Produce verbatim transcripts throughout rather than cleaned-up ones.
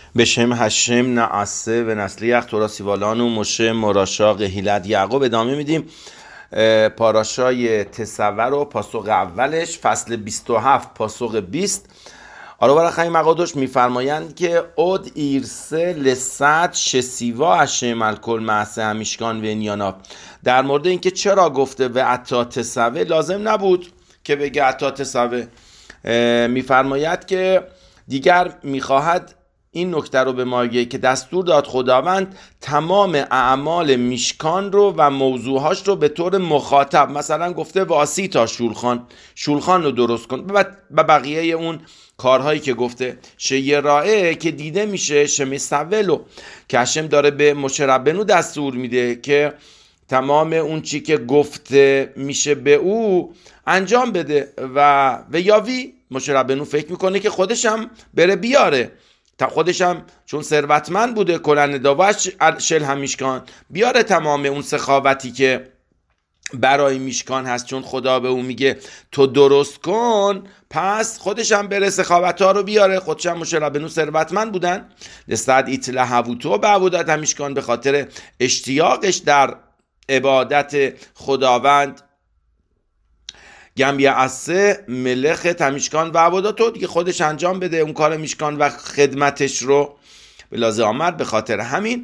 به شم هشم نعسه و نسلی یخ تورا سیوالان و مشه مراشا قهیلت یعقوب. ادامه میدیم پاراشای تصور و پاسوق اولش، فصل بیست و هفت پاسوق بیست. آرو برخی مقادش میفرمایند که اود ایرسه لسد شسیوا هشم الکل معسه همیشکان و انیانا. در مورد اینکه چرا گفته و عطا تصوه، لازم نبود که بگه عطا تصوه. میفرماید که دیگر میخواهد این نکته رو به ما بگه که دستور داد خداوند تمام اعمال میشکان رو و موضوعهاش رو به طور مخاطب، مثلا گفته واسی تا شولخان شولخان رو درست کن و بقیه اون کارهایی که گفته شیه رائه که دیده میشه شمیستولو که هشم داره به مشه ربنو دستور میده که تمام اون چی که گفته میشه به او انجام بده و و یاوی مشه ربنو فکر میکنه که خودش هم بره بیاره، تا خودش هم چون ثروتمند بوده کلن داوش شل هم میشکان بیاره تمام اون سخاوتی که برای میشکان هست، چون خدا به اون میگه تو درست کن، پس خودش هم بره سخاوت ها رو بیاره. خودش هم مشه ربنو ثروتمند بودن لستد ایتله هووتو به عبودت هم میشکان، به خاطر اشتیاقش در عبادت خداوند گمبیه اسه ملخ تمیشکان و عباداتو دیگه خودش انجام بده اون کار میشکان و خدمتش رو به لازم آمد. به خاطر همین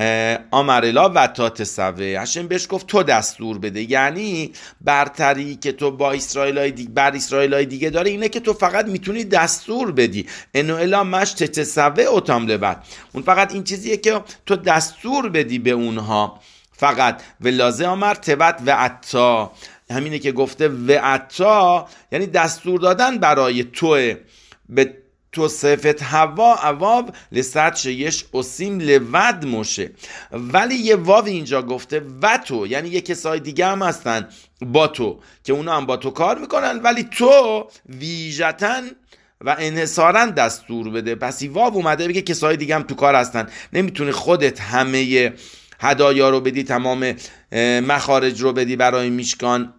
آمرلا و تا تصوه هشم بهش گفت تو دستور بده، یعنی برتری که تو با اسرائیلای دیگه بر اسرائیلای دیگه داره اینه که تو فقط میتونی دستور بدی. انو الا مش تصوه اوتام لبد، اون فقط این چیزیه که تو دستور بدی به اونها فقط. و لازم آمد تبت و عطا، همینه که گفته و عطا یعنی دستور دادن برای توه به تو صفت هوا اواب لسد شیش اسیم لود موشه، ولی یه واو اینجا گفته و تو، یعنی یه کسای دیگه هم هستن با تو که اونا هم با تو کار میکنن، ولی تو ویژتاً و انحصاراً دستور بده. پس این واو اومده بگه کسای دیگه هم تو کار هستن، نمیتونی خودت همه هدایا رو بدی، تمام مخارج رو بدی برای میشکان.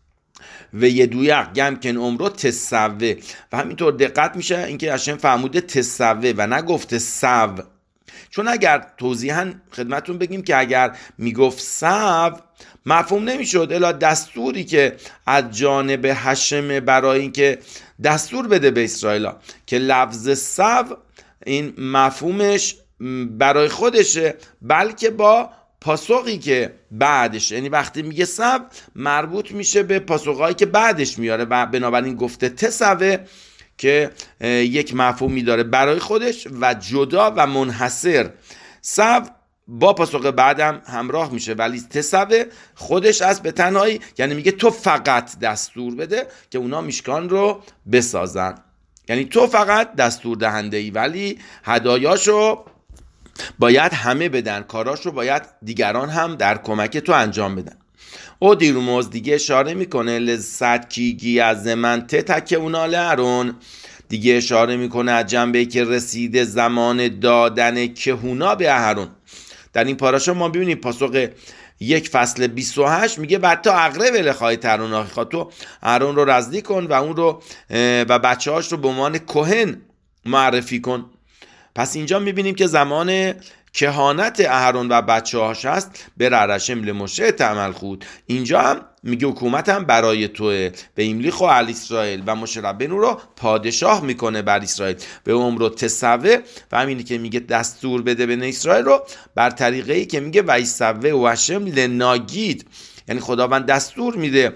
و یه دویق گم کن عمرو تسوه، و همینطور دقت میشه اینکه هشم فرموده تسوه و نگفته سو، چون اگر توضیحاً خدمتون بگیم که اگر میگفت سو مفهوم نمیشد، الا دستوری که از جانب هشم برای اینکه دستور بده به اسرائیل که لفظ سو این مفهومش برای خودشه، بلکه با پاسخی که بعدش، یعنی وقتی میگه سب مربوط میشه به پاسخهایی که بعدش میاره، بنابراین گفته تسوه که یک مفهومی داره برای خودش و جدا و منحصر. سب با پاسخ بعدم همراه میشه، ولی تسوه خودش از به تنهایی، یعنی میگه تو فقط دستور بده که اونا میشکان رو بسازن، یعنی تو فقط دستور دهنده ای ولی هدایاشو باید همه بدن، کاراشو باید دیگران هم در کمک تو انجام بدن. او دیروموز دیگه اشاره میکنه لذت کیگی از من ته تک اونا لرون، دیگه اشاره میکنه از جنبه که رسیده زمان دادن کهونا به اهرون. در این پاراشا ما ببینیم پاسخ یک فصل بیست و هشت میگه بعد تا اقرب لخای ترون آخی، تو اهرون رو رزدی کن و اون رو و بچه هاش رو به عنوان کهن معرفی کن. پس اینجا میبینیم که زمان کهانت اهرون و بچه هاش هست به ررشم لمشه تعمل خود. اینجا هم میگه حکومت هم برای توه به ایملیخ و علی اسرائیل و مشه ربنو رو پادشاه میکنه بر اسرائیل به عمر تسوه، و همینی که میگه دستور بده به اسرائیل رو بر طریقه ای که میگه ویسوه و هشم لناگید، یعنی خداوند دستور میده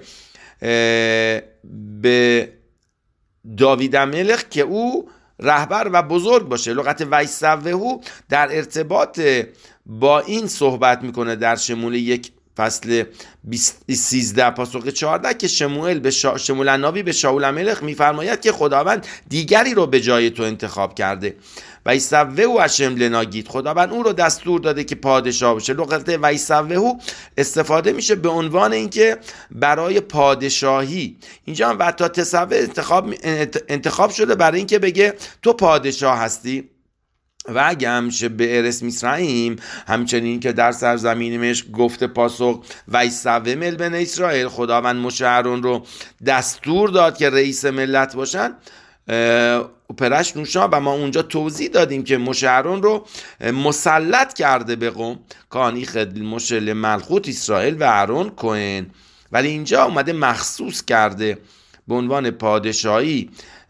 به داوید ملک که او رهبر و بزرگ باشه. لغت ویسوهو در ارتباط با این صحبت میکنه در شمول یک فصل سیزده پاسخ چهارده که شموئل به شا... شمول النبی به شاول ملک میفرماید که خداوند دیگری رو به جای تو انتخاب کرده. ویسوهو هشم لناگید، خداوند اون رو دستور داده که پادشاه باشه. لغت ویسوهو استفاده میشه به عنوان اینکه برای پادشاهی. اینجا هم وقتا تسوه انتخاب انتخاب شده برای اینکه بگه تو پادشاه هستی. و اگه همشه به ارس میسرائیم همچنین که در سرزمین مشک گفته پاسخ ویسوه مل بن اسرائیل، خداوند مشه هارون رو دستور داد که رئیس ملت باشن، پرش نوشا و ما اونجا توضیح دادیم که موشه هارون رو مسلط کرده به قوم، کانی خد موشه لملخوت اسرائیل و هارون کوهن، ولی اینجا اومده مخصوص کرده به عنوان پادشاهی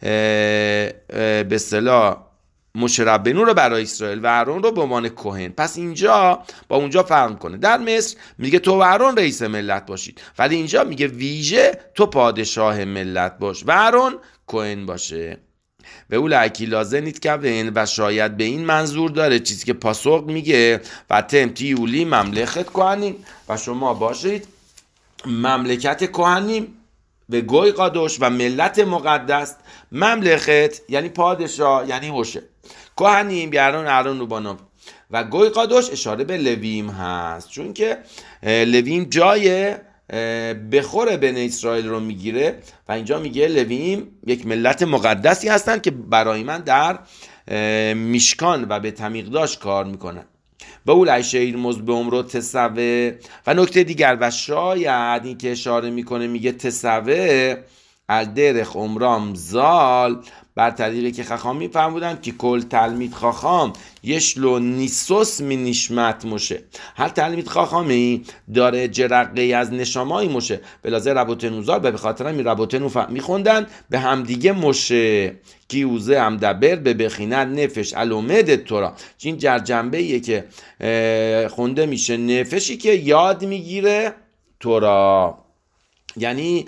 به اصطلاح موشه ربنو رو برای اسرائیل و هارون رو به عنوان کوهن. پس اینجا با اونجا فرق میکنه. در مصر میگه تو و هارون رئیس ملت باشید، ولی اینجا میگه ویژه تو پادشاه ملت باش و هارون کوهن باشه. و اول اکی لازنید که و شاید به این منظور داره چیزی که پاسخ میگه و تمتی اولی مملکت کوهنیم و شما باشید مملکت کوهنیم به گوی قادوش و ملت مقدس. مملکت یعنی پادشاه یعنی موشه، کوهنیم بیارون هارون رو بانم و گوی قادوش اشاره به لویم هست، چون که لویم جای بخور بنی اسرائیل رو میگیره و اینجا میگه لویم یک ملت مقدسی هستن که برای من در میشکان و به تمیقداش کار میکنن. به اولای شیر مز به عمرو تسوه. و نکته دیگر و شاید این که اشاره میکنه میگه تسوه الدرخ عمرام زال، بر طریقی که خخامی فرمودن که کل تلمید خاخام یشلو نیسوس می نشمت موشه، هر تلمید خاخامی داره جرقه از نشامای موشه به لازه ربوتنوزار و به خاطر می ربوتنو می خوندن به همدیگه موشه کیوزه هم دبر به بخینن نفش علومد تورا. این جر جنبه ایه که خونده میشه نفشی که یاد میگیره تورا، یعنی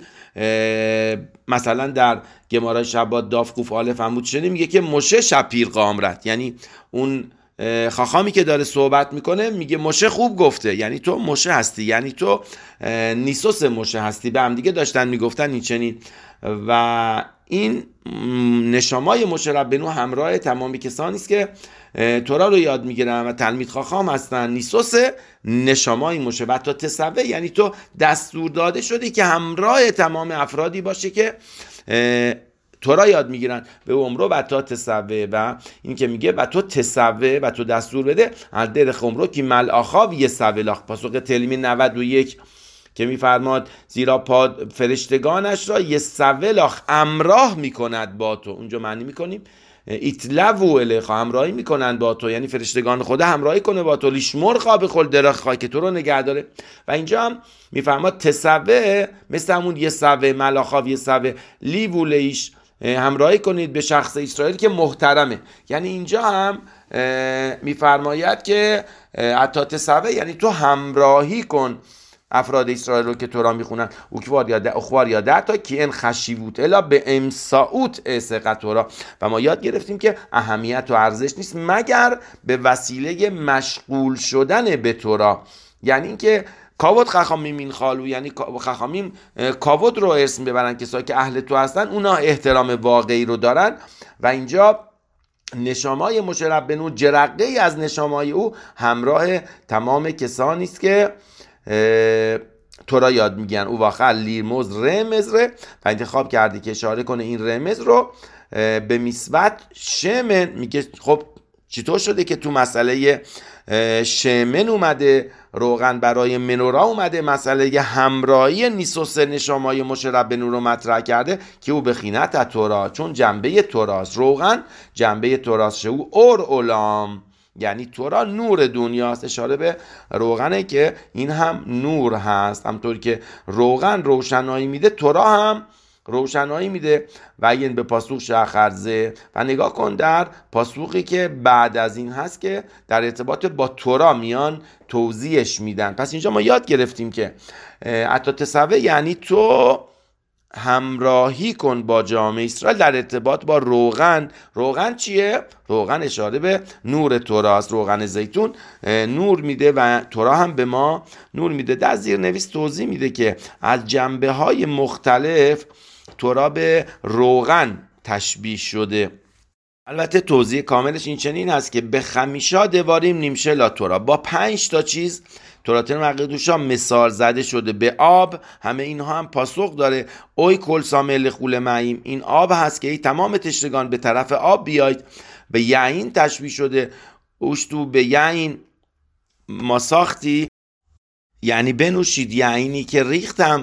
مثلا در گمارای شبات داف قوف آلف عمود شده میگه که موشه شپیر قامرت، یعنی اون خاخامی که داره صحبت میکنه میگه موشه خوب گفته، یعنی تو موشه هستی، یعنی تو نیسوس موشه هستی. به هم دیگه داشتن میگفتن این چنین و این نشامای موشه ربنو همراه تمامی کسانی است که تورا رو یاد میگیرن و تلمید خاخام هستن. نیسوس نشامای موشه و تا تسوه یعنی تو دستور داده شدی که همراه تمام افرادی باشه که تورا یاد میگیرن به عمرو و تا تسوه. و این که میگه و تو تسوه و تو دستور بده در خمرو که ملآخا یه سولاخ، پاسخ تلمی نود و یک که میفرماد زیرا پاد فرشتگانش را یه سولاخ امراه میکند با تو. اونجا معنی میکنیم ایتلوو الیخا، همراهی میکنن با تو، یعنی فرشتگان خدا همراهی کنه با تو. لیشمر خواب خل درخ خواهی که تو رو نگه داره. و اینجا هم میفرماد تسوه مثل همون یه سوه ملاخاو یه سوه لیوو لیش، همراهی کنید به شخص اسرائیل که محترمه. یعنی اینجا هم میفرماید که حتی تسوه یعنی تو همراهی کن افراد اسرائیل رو که تورا میخونن. اوکوار یا اخوار یا در تا که این خشیوت الا به امساوت اسقط تورا. و ما یاد گرفتیم که اهمیت و ارزش نیست مگر به وسیله مشغول شدن به تورا، یعنی اینکه کاوت خخامیم این خالو، یعنی خخامیم کاوت رو ارث ببرن کسایی که اهل تو هستن، اونا احترام واقعی رو دارن. و اینجا نشامای موشه ربنو جرقه ای از نشامای او همراه تمام کسانی است که تورا یاد میگن. او واقعا لیرموز رمز ره و انتخاب کردی که اشاره کنه این رمز رو به میسوت شمن. میگه خب چطور شده که تو مسئله شمن اومده روغن برای منورا اومده، مسئله همراهی نیسوس نشامای موشه ربنو رو مطرح کرده که او بخینت تورا، چون جنبه توراست. روغن جنبه توراست، شه او اور اولام یعنی تورا نور دنیاست، اشاره به روغنه که این هم نور هست. همطور که روغن روشنایی میده تورا هم روشنایی میده. و این به پاسوق شخرزه و نگاه کن در پاسوقی که بعد از این هست که در ارتباط با تورا میان توضیحش میدن. پس اینجا ما یاد گرفتیم که حتی تسوه یعنی تو همراهی کن با جامعه اسرائیل در ارتباط با روغن. روغن چیه؟ روغن اشاره به نور توراست. روغن زیتون نور میده و تورا هم به ما نور میده. در زیر نویس توضیح میده که از جنبه های مختلف تورا به روغن تشبیه شده. البته توضیح کاملش این چنین هست که به خمیشا دواریم نیمشه لا تورا، با پنج تا چیز توراتن مقدوشا مثال زده شده. به آب، همه اینها هم پاسخ داره. اوی کل سامل خول معیم، این آب هست که ای تمام تشنگان به طرف آب بیایید. به یعین تشبیه شده، اوشتو به یعین ما ساختی یعنی بنوشید، یعینی که ریختم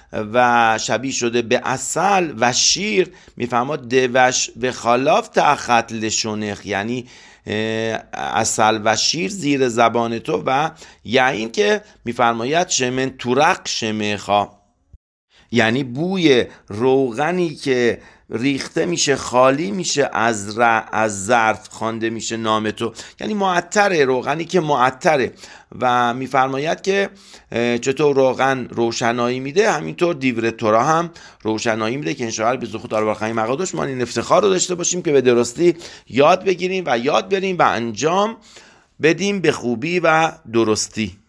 و شبیه شده به عسل و شیر، میفرماد دوش به خلاف تأخت لشونخ، یعنی عسل و شیر زیر زبان تو، و یعنی که میفرماید شمن تورق شمخا، یعنی بوی روغنی که ریخته میشه خالی میشه از ر... از ظرف خوانده میشه نام تو، یعنی معطره، روغنی که معطره. و میفرماید که چطور روغن روشنایی میده، همینطور دیور تورا هم روشنایی میده، که انشاءالله به زخوت آرباخی مقادش ما این افتخار رو داشته باشیم که به درستی یاد بگیریم و یاد بریم و انجام بدیم به خوبی و درستی.